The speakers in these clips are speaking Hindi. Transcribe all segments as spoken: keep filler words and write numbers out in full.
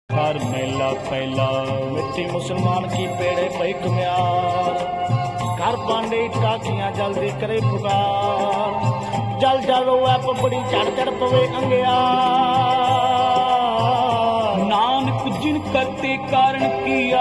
हर मेला पहला मिट्टी मुसलमान की पेड़े पे कुम्यार घर पांडे टाकियां जल्दी करे पुकार जल जल वै पबड़ी चढ़ चढ़ पवे अंगिया नानक जिन करते कारण किया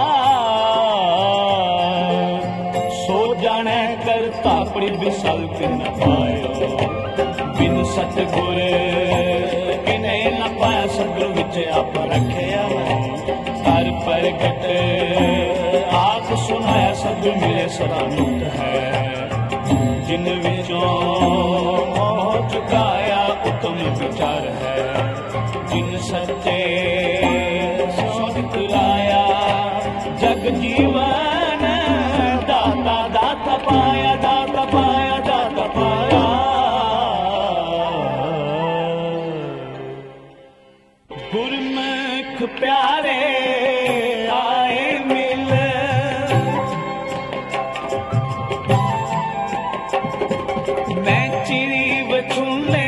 सो जाने करता पड़ी विसल के न पायो बिन सतगुर किने न पाया सतगुर विच आप रखिया कर प्रगट आप सुनाया सतगुर मिले सरामुक्त है जिन विचों मोह चुकाया उत्तम विचार है जिन सच्चे लाया जग जीवन दाता दाता पाया दाता पाया दाता पाया गुरमुख प्यारे आए मिल मैं चिरी बछुने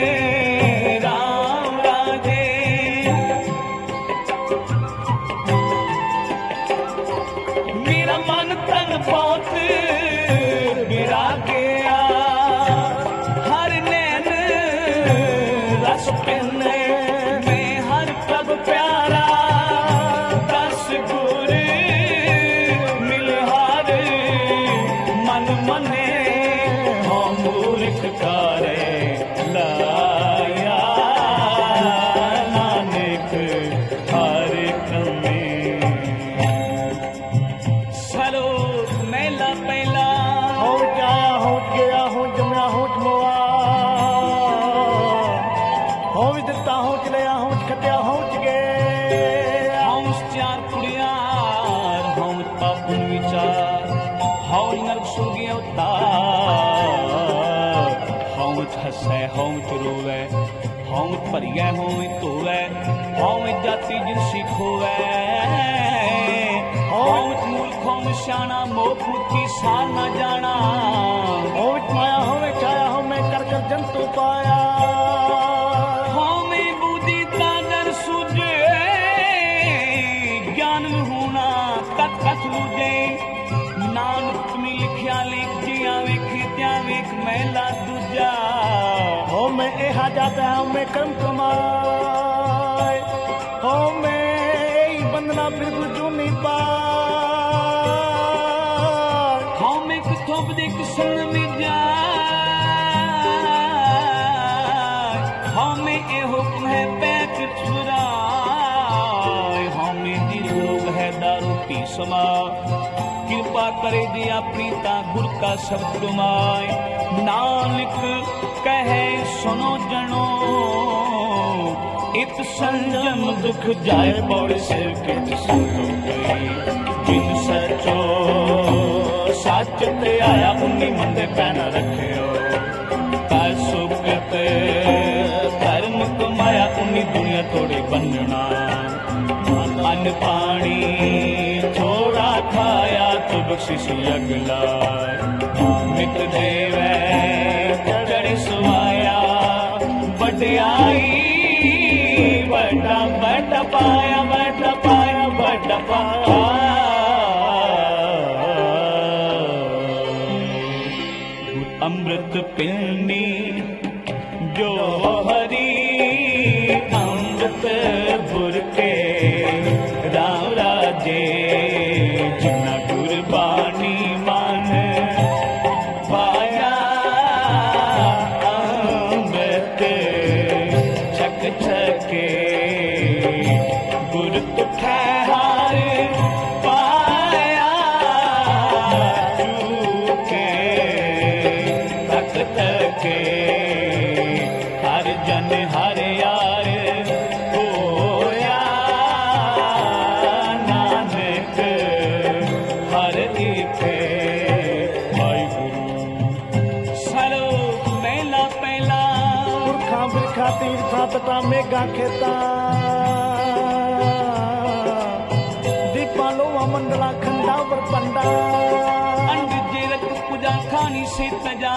मन तन बहुत गिरा गया हर नैन रस पिने में हर प्रभ प्यारा दस गुर मिल हार मन मने हो मूर्ख करे लाया नानक हर कमे मेला पहला हो जाया हो गया हो जमया हो मोआ हो दिता हो चलिया हो खटिया हो गए हम चार कुड़ियार हम पापुन विचार हम नरक सुर्गे उतार हम हसे हम रोवे हम भरिया हम धोवे हम जाति जिनसी खोवे हम मूर्ख हम श्याणा मोख मुक्ति सार न जाना हो माया होवे छाया हो मैं कर कर जंतु पाया हमें बुद्धि तादर सुझे ज्ञान होना कथ कथ लुझे नानक में लिखिया लिख जिया वेख त्या वेख मैला दूजा हो मैं एहा जाता हूँ मैं कर्म कमाए हो मैं बंदना फिर जो नहीं पा हम एक थोप दे किसन में जाए हमें ए हुक्म है पैक छुराए हमें दिल रोग है दारू पी समा कृपा करे दे अपनी ता गुर का शब्द गुमाए नानक कहे सुनो जनो इत संयम दुख जाए बौड़ सिर के सुनो गई जिन सचो सच ते आया उन्नी मंदे पैना रखियो कर सुकत धर्म कमाया उन्नी दुनिया थोड़ी बनना अन्न पानी थोड़ा खाया तो बख्शिश अगला मित देवे चढ़े सुवाया बड़ियाई बड़ा बड़ा पाया बड़ा पाया बड़ा पाया अमृत पिलनी जो हरी अमृत बुरके राम राजे जिना गुरबानी मान पाया अमृत छक छके गुर तुठे हार पाया चूके के हर जन हर यार होया नानक हर एक भाई गुरु सरो मेला पहला पुरखा बिरखा तीर्था तटा मेगा खेता दीपा लोवा मंडला खंडा पर पंडा अंड जेरक पूजा खानी से तजा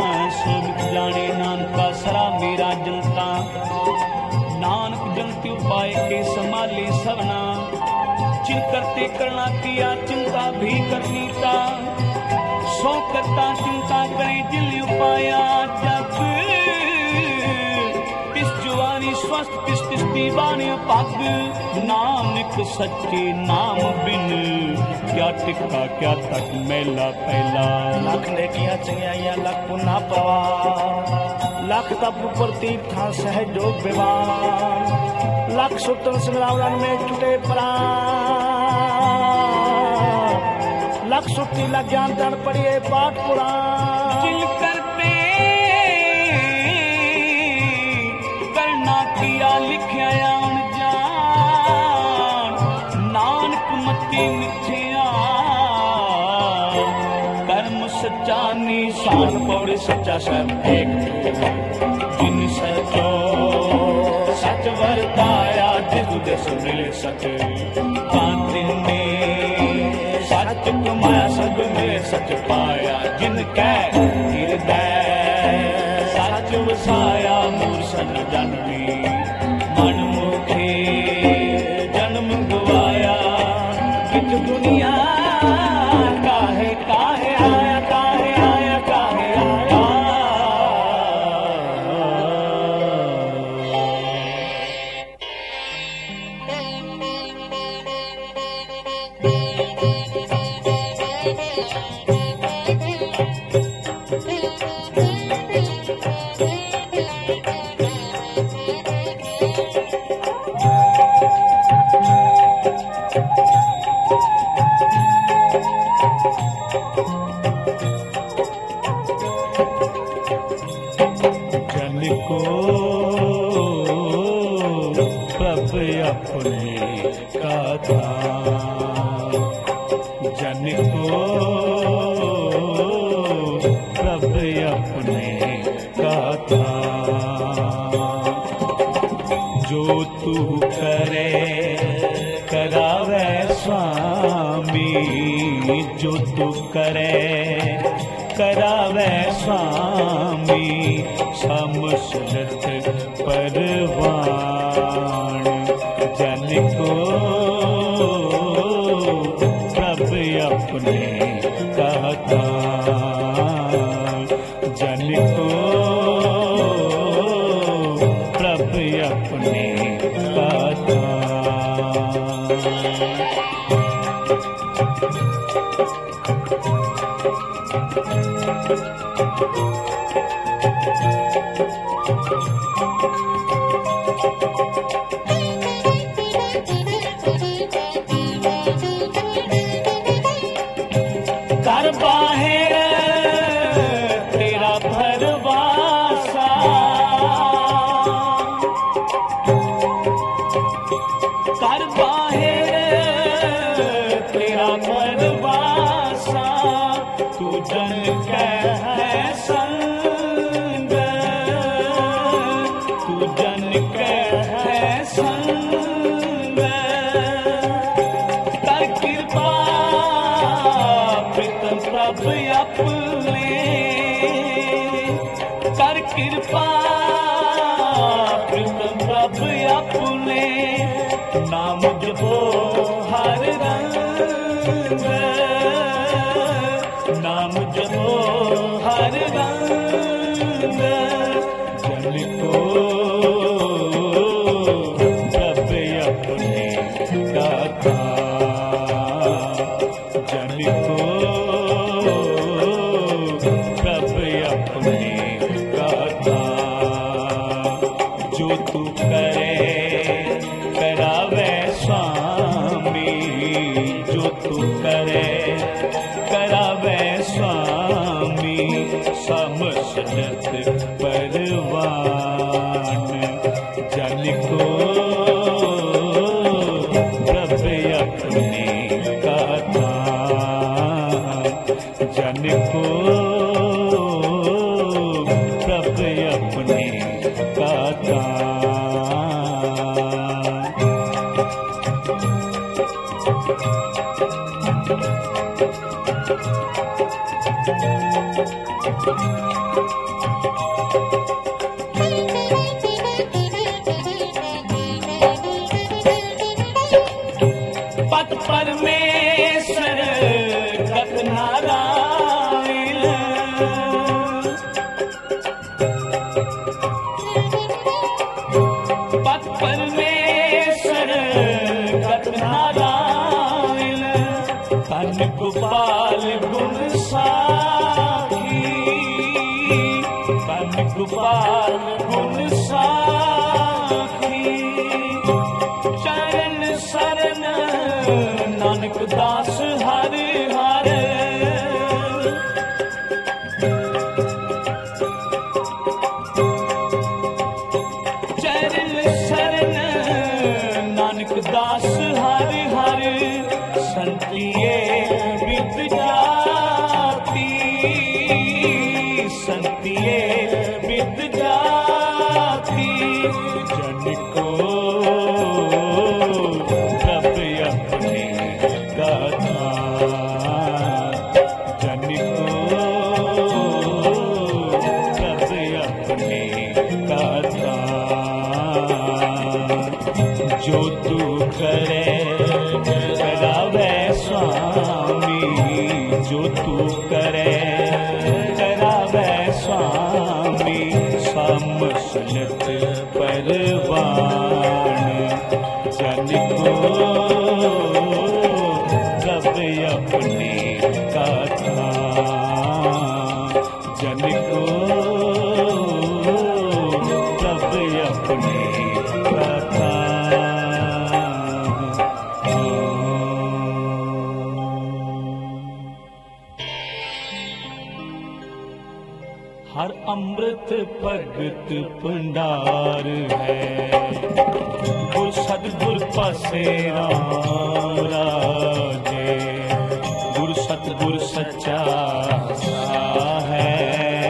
सोबित जाने नानका सरा मेरा जनता नानक जनती पाए के संभाले सवना। चिन करते करना किया चिंता भी करनी था, सौ करता चिंता करे दिल उपाया। जब इस जुआनी स्वस्थ किस किस दीवाने पग, नानक सच्चे नाम बिन क्या टिक्का क्या तक मेला पहला। लख नेकियां चंगियाइयां लख पुना पवा, लख तप प्रतीप था सहजो विवान। लख सुतन संग्राम में छुटे प्राण, लख सुती लग ज्ञान तन पढ़िए पाठ पुराण। चिल करते करना किया लिखया अनजान, नानक मती मिथ्या कर्म सच्चा निशान। पौड़े सच्चा सब एक जिन सचो सच वरताया, जिस देश मिले सच पाते ने सच कमाया, सब में सच पाया। जिनकै हृदय सच वसाया, मूर्छन जनमी मन मुखे जन्म गवाया। किच दुनिया काहे काहे आया, काहे आया काहे आया। जन को प्रभ अपने का दान, जन को प्रभ अपने का दान। जो तू करे करावे स्वामी, जो तू करे करावे स्वामी। समसुरत परवान जन को प्रभ अपने का दान, जन को प्रभ अपने का दान। कर बाहर तेरा भरवासा, कर बाहर तेरा भरवासा। तू जन कह संग, तू जन कह संग। कर कृपा प्रभ अपने, कर कृपा प्रभ अपने। नाम जपो हर रंग, नाम जपो हर रंग। जन को प्रभ अपने का दान, जन को अपने का दान। जो तू करे करावे स्वामी, जो तू करे करावे स्वामी। समसनत परवान जन को प्रभ अपने का दान, जन को प्रभ अपने का दान। धन गोपाल गुण साखी, धन गोपाल गुण साखी। चरण शरण नानक दास हर हर, चरण शरण नानक दास हर हर। संतिये विद जाति, संतिये विद जाति। जन को प्रभ अपने गाथा, जन को प्रभ अपने गाथा। जो तू करे करावे स्वामी, जो तू करे करावे स्वामी। समसलत परवान जन को प्रभ अपने गाथा, जन को प्रभ अपने गाथा। हर अमृत भगत भंडार है, गुर सतगुर पासे राम राजे। गुर सतगुर सच्चा है,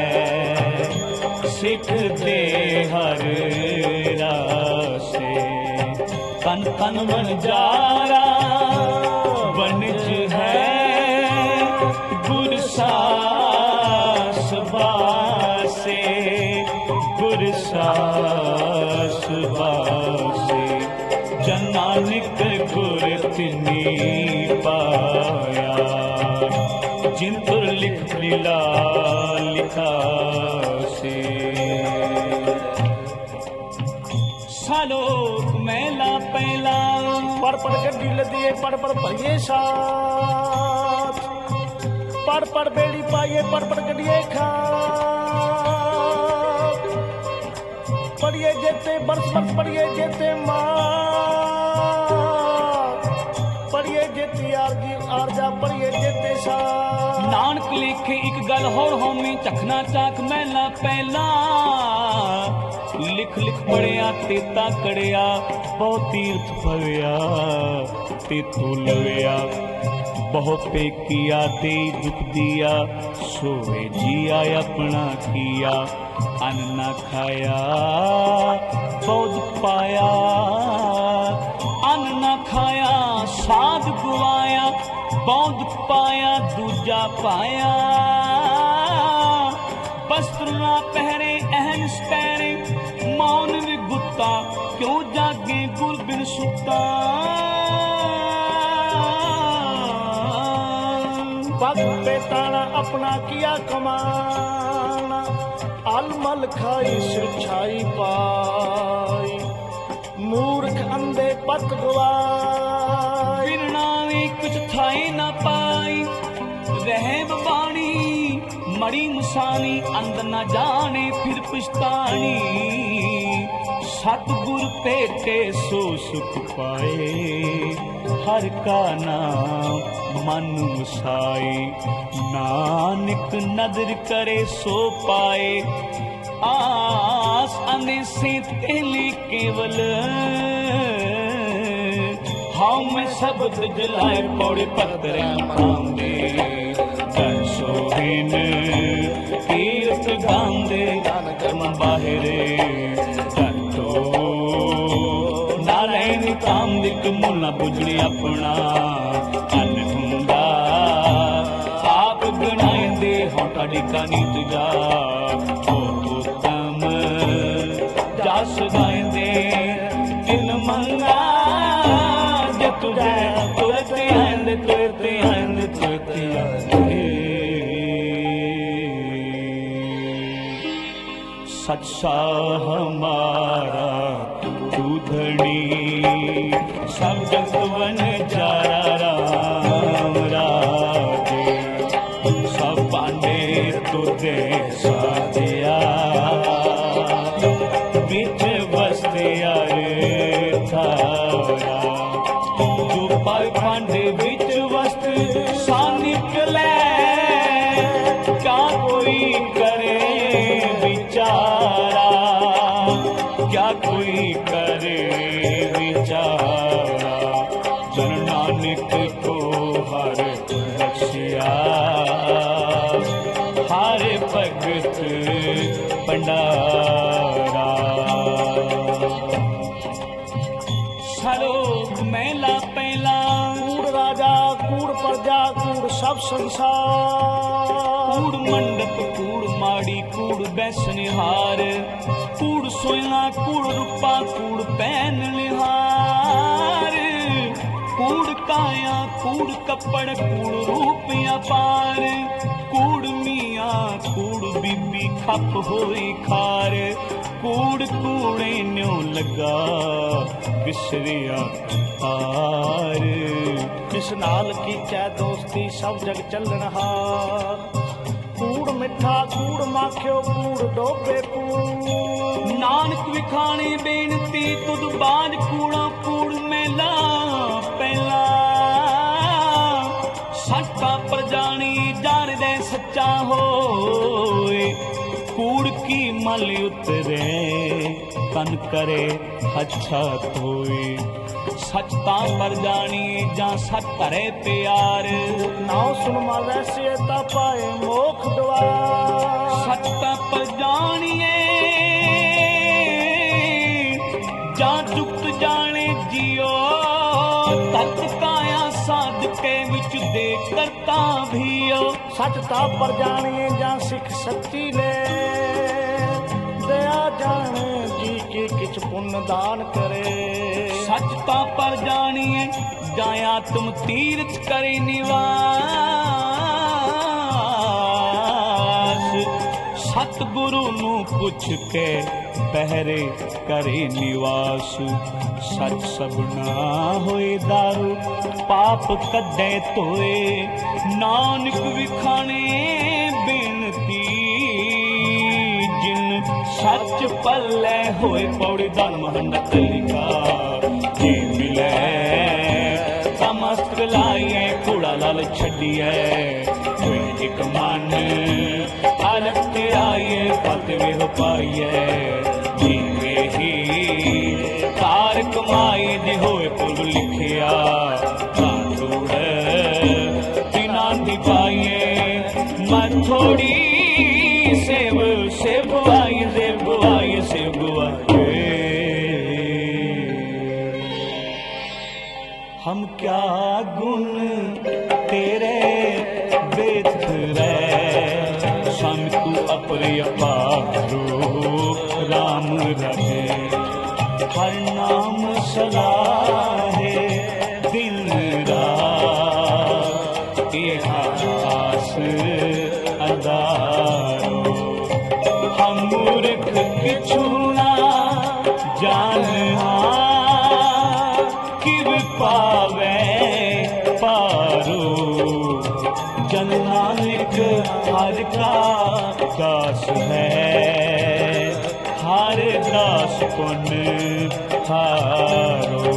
सिख दे हर रासे। तन तन बंजारा वनिज है, गुर सास बासे, गुर सास बासे। जन नानक गुर तिनी पाया, जिन तुर लिख लीला लिखा से। सालोक मैला पहला, पढ़ पढ़ के दिल दिए पढ़ पढ़ भरिए साथ। पढ़ पढ़ बेड़ी पाइए पढ़ पढ़ गड़िए खा। पढ़िए जेते बरस बरस पढ़िए जेते माँ, पढ़िए जेती आरजी आरजा पढ़िए जेते सा। नानक लिखे एक गल होर होमी, चखना चाक मैला पहला। लिख लिख पढ़िया तेता कड़िया, बहुत तीर्थ भविया ते तू लविया। बहुत पे किया ते दुख दिया, सोवे जिया अपना किया। अन्न न खाया बहुत पाया, अन्न न खाया साध गुआया। बहुत पाया दूजा पाया, वस्त्र ना पहरे अहन पैरे। मौन विगुता क्यों जागे गुर बिन सुता। भक्त बेताना अपना किया कमाना, अलमल खाई सिर छाई पाई। मूर्ख अंधे पत गवाई, बिरनावी कुछ थाई न पाई। रहब बाणी मरी मुसानी, अंद न जाने फिर पछतानी। सतगुर पेटे सो सुख पाए, हर का नाम मन मुसाए। नानक नदर करे सो पाए, आस अने से तेली केवल। हाँ मैं शब्द जलाए पौड़े पत्थर पांदे। जन सोहिन कीर्त गांदे, कर्म बाहरे जंतो। नारायण काम दिक मुला बुझने अपना। अन हुंदा आप गणाए दे, होटा डिका नीत जा। उत्तम जास गाए दे, तिन मंगा तुझे तुरते आंदे तुरते आंदे तुरते आंदे। सच्चा हमारा तू धनी, सब जगवन जारा राम राम। ਪਰ ਭਾਂਡੇ ਵਿੱਚ ਵਸਤ ਸਾ ਨਿਕਲੇ ਕਿਆ ਕੋਈ ਕਰੇ ਵਿਚਾਰਾ ਕਿਆ ਕੋਈ ਕਰੇ ਵਿਚਾਰਾ ਜਨ ਨਾਨਕ ਕੋ ਹਰ ਬਖਸ਼ਿਆ ਹਰ ਭਗਤ ਭੰਡਾਰਾ। ਸਲੋਕ ਮਹਿਲਾ ਪਹਿਲਾ। ਕੂੜ ਰਾਜਾ ਕੂੜ ਪ੍ਰਜਾ ਕੂੜ ਸਭ ਸੰਸਾਰ। ਕੂੜ ਮੰਡਪ ਕੂੜ ਮਾੜੀ ਕੂੜ ਬੈਸਨਿਹਾਰ। ਕੂੜ ਸੋਇਣਾ ਕੂੜ ਰੂਪਾ ਕੂੜ ਪਹਿਨ ਨਿਹਾਰ। ਕੂੜ ਕਾਇਆ ਕੂੜ ਕੱਪੜ ਕੂੜ ਰੂਪ ਅਪਾਰ। ਕੂੜ ਮੀਆਂ ਕੂੜ ਬੀਬੀ ਖੱਪ ਹੋਈ ਖਾਰ। ਕੂੜ ਕੂੜੇ ਨਿਉ ਲੱਗਾ ਵਿਸਰਿਆ ਹਾਰ। ਜਿਸ ਨਾਲ ਕੀਚੈ ਦੋਸਤੀ ਸਭ ਜਗ ਚੱਲਣ ਹਾਰ। ਕੂੜ ਮਿੱਠਾ ਕੂੜ ਮਾਖਿਓ ਕੂੜ ਡੋਬੇ ਪੂਰ। ਨਾਨਕ ਵਿਖਾਣੇ ਬੇਨਤੀ ਤੁਧ ਬਾਝ ਕੂੜਾ ਕੂੜ ਮੇਲਾ ਪਹਿਲਾ। ਸੱਚਾ ਪ੍ਰਜਾਣੀ ਜਾਣਦੇ ਸੱਚਾ ਹੋਏ। ਕੂੜ ਕੀ ਮਲ ਉਤਰੇ ਤਨ ਕਰੇ ਅੱਛਾ ਧੋਏ। ਸੱਚ ਤਾਂ ਪਰ ਜਾਣੀ ਜਾਂ ਸੱਚ ਧਰੇ ਪਿਆਰ। ਨਾਉ ਸੁਣ ਮਾ ਵੈਸੇ ਤਾਂ ਪਾਏ ਮੋਖ ਦੁਆਰ। ਸੱਚ ਤਾਂ ਪਰ ਜਾਣੀਏ ਜਾਂ ਜੁਗਤ ਜਾਣੇ ਜਿਉ। ਤਤ ਕਾਇਆ ਸਾਧਕੇ ਵਿੱਚ ਦੇ ਕਰਤਾ ਭੀਓ। ਸੱਚ ਤਾਂ ਪਰ ਜਾਣੀਏ ਜਾਂ ਸਿੱਖ ਸੱਚੀ ਲੈ। ਦਇਆ ਜਾਣੇ ਜੀ ਕੀ ਕਿਛ ਪੁੰਨ ਦਾਨ ਕਰੇ। ਸੱਚ ਤਾਂ ਪਰ ਜਾਣੀਏ ਜਾਂ ਆਤਮ ਤੀਰਥ ਕਰੇ ਨਿਵਾਸ। ਸਤਿਗੁਰੂ ਨੂੰ ਪੁੱਛ ਕੇ ਪਹਿਰੇ ਕਰੇ ਨਿਵਾਸ। ਸੱਚ ਸਭਨਾ ਹੋਏ ਦਾਰੂ ਪਾਪ ਕੱਢੇ ਧੋਏ। ਨਾਨਕ ਵਿਖਾਣੇ ਬੇਨਤੀ ਜਿਨ ਸੱਚ ਪੱਲੇ ਹੋਏ। ਪੌੜੀ ਦਾ ਮਹੰਤ ਲਿਖਾ ਜੀ ਮਿਲੇ ਤਮਸਕ ਲਾਈਏ ਕੂੜਾ ਲਾਲ ਛੱਡੀਏ। ਕੋਈ ਇੱਕ ਮਨ ਅਲਖ ਤੇ ਆਈਏ ਪਤ ਵੇਹ ਪਾਈਏ। ਜੀਵੇ ਹੀ ਕਾਰ ਕਮਾਈ ਜੇ ਹੋਏ ਪੁਰ ਲਿਖਿਆ। ਕਾਨੂੜ ਬਿਨਾਂ ਦੀ ਪਾਈਏ ਮਨ ਥੋੜੀ ਸੇਵ ਸੇਵਾਈ ਸੇਵਾਈ ਸੇਵਾਈ। हम क्या गुण तेरे बेथरे। स्वामी तू अपरे अपारो राम रहे। हर नाम सलाहे दिन रात। एक आस अदारो हम मूर्ख किछु ना जानहा। पावे पारो जन नानक हर का दास है। हर दास पुन हारो।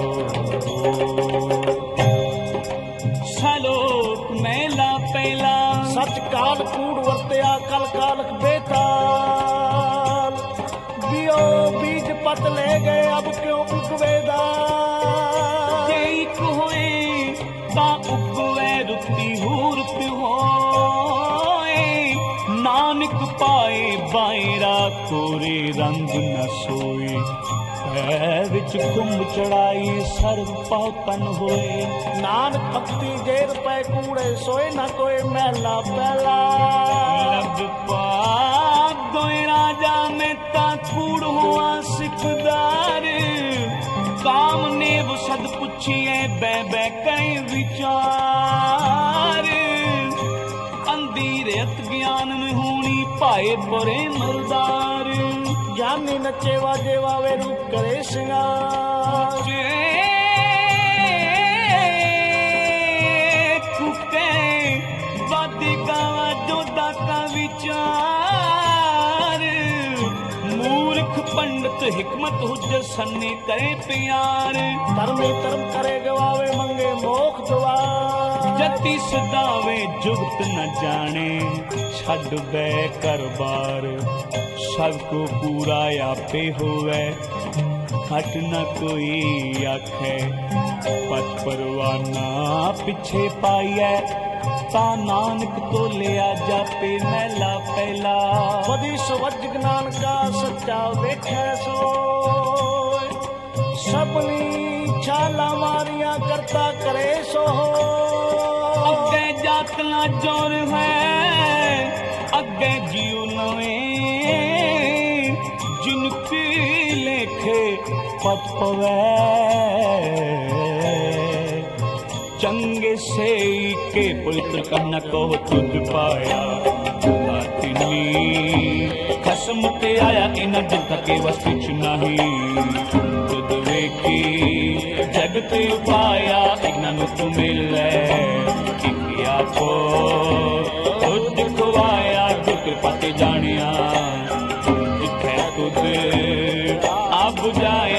सलोक मेला पहला। सच काल कूड़ वरत्या कल कालक बेताल। बियो बीज पत ले गए अब क्यों उगवेदा। रुती हो रुत होए। नानक पाए बायरा कोरे रंग न सोए। पैर विच कुंभ चढ़ाई सर पातन होए। नानक भक्ति जेर पै कूड़े सोए न कोई महला पहला। लग पा दोए राजा में ता कूड़ हुआ सिखदार। काम नेव सद पुछिए बै बै कई विचार। अंधीरत ज्ञान में होनी पाए परे मलदार। ज्ञानी नचे वाजे वावे रूप करे श्रृंगार। कुके वादी गावा जोदा का विचार। मूर्ख पंडित हिकमत हुज सन्ने करे प्यार। धर्मी कर्म करे गवावे मंगे मोह ਪਤੀ ਸਦਾਵੇ ਜੁਗਤ ਨ ਜਾਣੇ ਛੱਡ ਬੈ ਕਰ ਬਾਰ ਸਭ ਕੋ ਪੂਰਾ ਆਪੇ ਹੋਵੇ ਹਟ ਨ ਕੋਈ ਆਖੇ ਪਤ ਪਰਵਾਨਾ ਪਿੱਛੇ ਪਾਈਐ ਤਾ ਨਾਨਕ ਤੋਲਿਆ ਜਾਪੇ ਮਹਿਲਾ ਪਹਿਲਾ ਬਦੀ ਸਵਜ ਨਾਨਕਾ ਸੱਚਾ ਵੇਖੈ ਸੋਇ ਸਭਨੀ ਛਾਲਾ ਮਾਰੀਆਂ ਕਰਤਾ ਕਰੇ ਸੋ ਅੱਗੇ ਜਾਤ ਨਾ ਜੋਰ ਹੈ ਅੱਗੇ ਜੀਉ ਨਵੇਂ ਜਿਨ ਕੀ ਲੇਖੇ ਪਤ ਪਵੈ ਚੰਗੇ ਸੇ ਕੇ ਪਵਿੱਤਰ ਕਰਨਾ ਕੋ ਤੁਝ ਪਾਇਆ ਤਿਨੀ ਖਸਮ ਤੇ ਆਇਆ ਇਨ ਜਗ ਕੇ ਵਸ ਵਿੱਚ ਨਹੀਂ ਤੁਧ ਵੇਖੀ ਜਗ ਤੇ ਪਾਇਆ ਇਨਾਂ ਨੂੰ ਤੂੰ ਮਿਲੈ ਕਿ ਆਪੋ ਤੁਧ ਖਵਾਇਆ ਗੁਰ ਕਿਰਪਾ ਤੇ ਜਾਣਿਆ ਜਿੱਥੇ ਤੁਧ ਆਪ ਜਾਏ